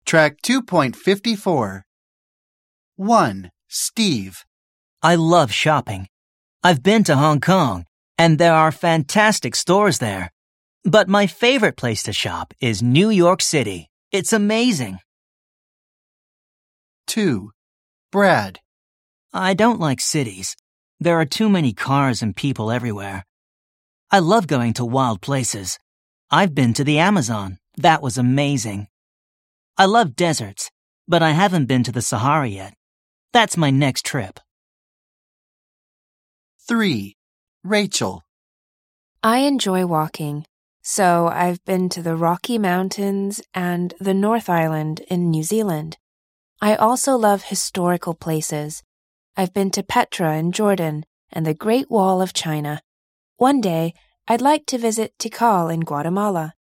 Track 2.54. 1. Steve. I love shopping. I've been to Hong Kong, and there are fantastic stores there. But my favorite place to shop is New York City. It's amazing. 2. Brad. I don't like cities. There are too many cars and people everywhere. I love going to wild places. I've been to the Amazon. That was amazing. I love deserts, but I haven't been to the Sahara yet. That's my next trip. 3. Rachel. I enjoy walking, so I've been to the Rocky Mountains and the North Island in New Zealand. I also love historical places. I've been to Petra in Jordan and the Great Wall of China. One day, I'd like to visit Tikal in Guatemala.